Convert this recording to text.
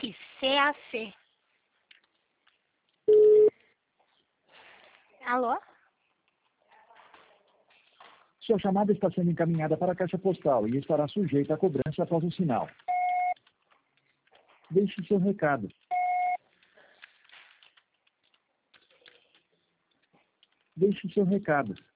CAC, CAC. Alô? Sua chamada está sendo encaminhada para a caixa postal e estará sujeita à cobrança após o sinal. Deixe seu recado. Deixe seu recado.